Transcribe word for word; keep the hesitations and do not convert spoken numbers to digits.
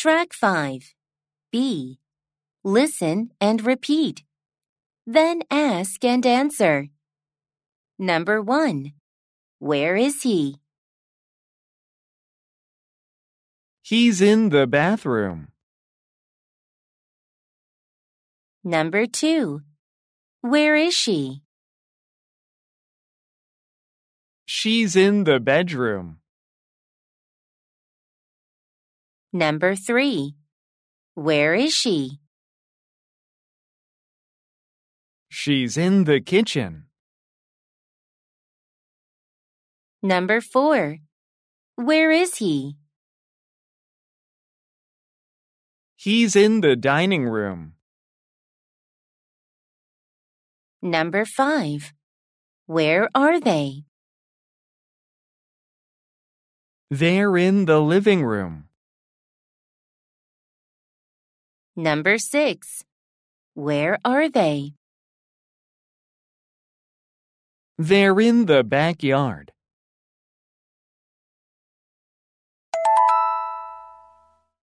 Track five. B. Listen and repeat. Then ask and answer. Number one. Where is he? He's in the bathroom. Number two. Where is she? She's in the bedroom. Number three. Where is she? She's in the kitchen. Number four. Where is he? He's in the dining room. Number five. Where are they? They're in the living room. Number six. Where are they? They're in the backyard.